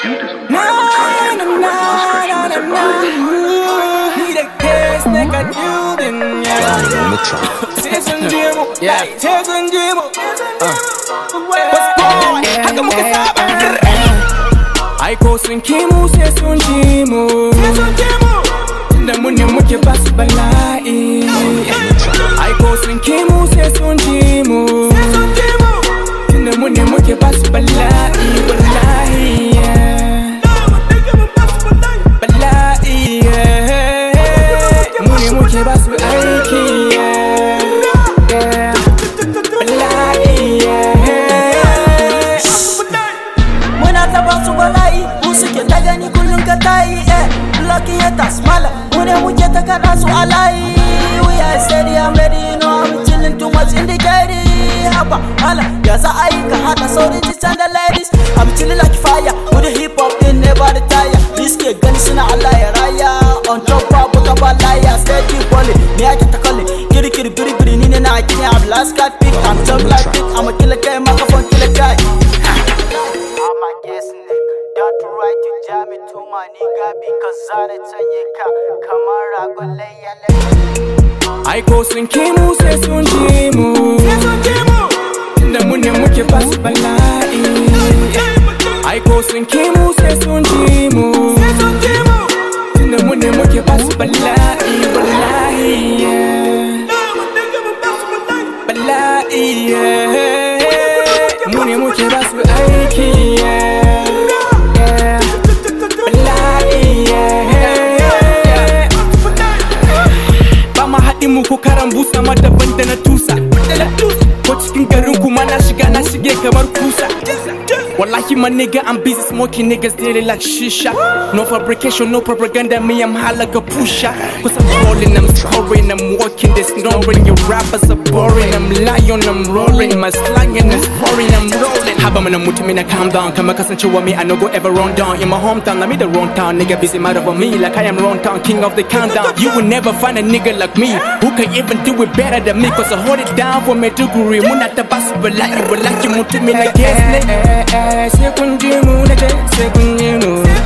pursuit is a violent contact where most Christians are violent. Need a gas, nigga, Ai ko sun kimu sai sun ji mu da mun ne muke basu bala'i. Ai ko sun kimu sai sun ji mu da mun ne muke basu bala'i. Wallahi bala'i mun ne muke basu aiki. Lucky at us, mala. When we get a cat, so I lie. We are steady, I'm ready, you know. I'm chilling too much in the gate. Hapa, mala. Yes, I can have a soul in the ladies. I'm chilling like fire. With the hip hop, they never retire. This kid, guns in a liar. On top of a balaya, steady bully. Me, I get a collie. Kitty, bitty, bitty, Nina, I can't have last cat pick. I'm jump like it. I'm a killer guy, microphone killer guy. I'm a guess, nigga. Don't try to jam it to my nigga because I tell ka kamara golayya. Ai ko sun kimu sai sun ji mu da mun ne muke basu bala'i. Ai ko sun kimu sai sun ji mu da mun ne muke basu bala'i. Wallahi bala'i mun ne muke basu aiki. Mu ko karan busa ma daban da na tusa ko cikin garin kuma na shige kamar kusa. Wallahi my nigga, I'm busy smoking niggas daily like shisha. No fabrication, no propaganda, me I'm high like a pusher. Cause I'm rolling, I'm scoring, I'm walking, they're snoring. Your rappers are boring, I'm lying, I'm roaring. My slangin' is pouring, I'm rolling. Haba mana mutu mina calm down, kama kasancewa me I no go ever run down. In my hometown, I'm in the wrong town, nigga busy mad over me like I am wrong town, king of the countdown. You will never find a nigga like me who can even do it better than me. Cause I hold it down for me to guri. Muna tabasu balaki mutu mina guess nigga. Sai kun ji mu nake, sai kun ji mu.